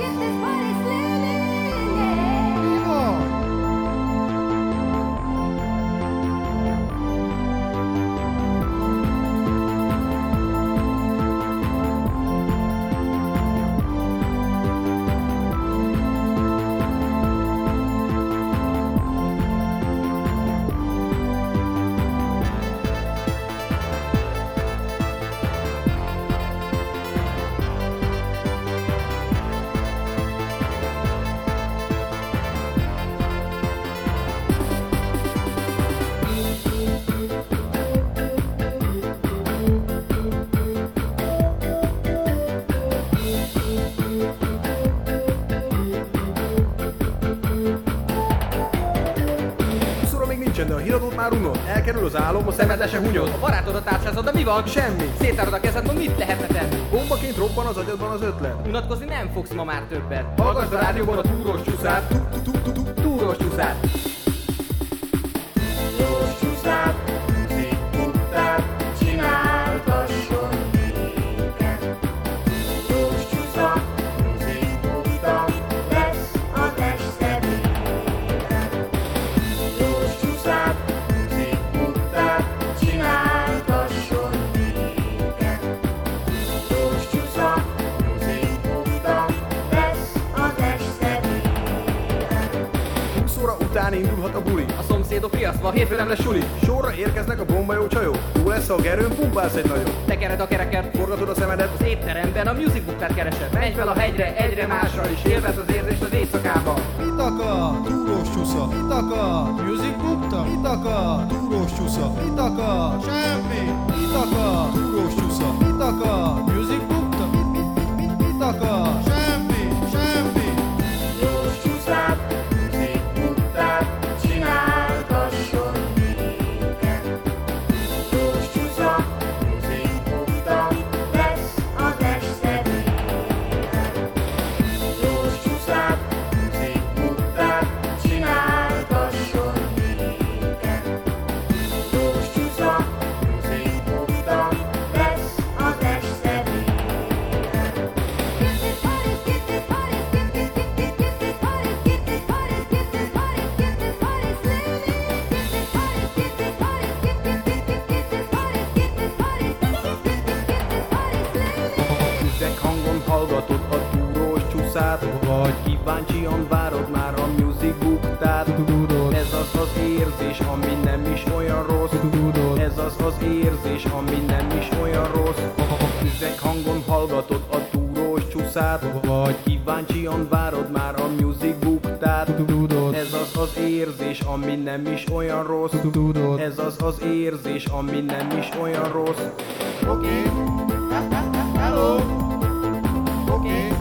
De a híradót már unod, elkerül az álom, a szemedre se hunyod. A barátodat tárcsázod, de mi van? Semmi. Szétárod a kezed, no mit lehetne tenni? Bombaként robban az agyadban az ötlet. Unatkozni nem fogsz ma már többet. Hallgass a rádióban a túrós csúszát. Túrós csúszát. Túrós csúszát, műzikbuktát, csináltasson nékem. Túrós csúsza, műzikbukta, lesz a testszedében. Túrós csúszát, műzikbuktát, csináltasson nékem. Túrós csúsza, műzikbukta, lesz a testszedében. 20 óra után indulhat a buli. A szomszédok riasztva, hétfőn nem lesz suli. Sorra érkeznek a bombajó csajok. Jó lesz, ha a gerőn pumpálsz egy nagyot. Tekered a kereket, Forgatod a szemedet. az étteremben a music booktát keresed. Menj fel a hegyre, egyre másra, és élvezd az érzést az éjszakában. Mit akar? Túrós csúsza. Mit akar? Music bukta? Mit akar? Túrós csúsza. Mit akar? Semmi. Mit akar? Túrós csúsza. Mit akar? Music bukta? Mit akar? Semmi. Semmi. Túrós csúszát, műzikbuktát, csináltasson nékem. Túrós csúsza, műzikbukta, lesz a testszedében. Túrós csúszát, műzikbuktát, csináltasson nékem. Túrós csúsza, műzikbukta, lesz a testszedében. Üveg hangon hallgatod a túrós csúszát. Vagy kíváncsian várod már a music buktát. Ez az az érzés, ami nem is olyan rossz. Ez az az érzés, ami nem is olyan rossz. Üveg hangon hallgatod a túrós csúszát. Vagy kíváncsian várod már a music buktát. Ez az az érzés, ami nem is olyan rossz. Ez az az érzés, ami nem is olyan rossz. Oké. Hello. Oké.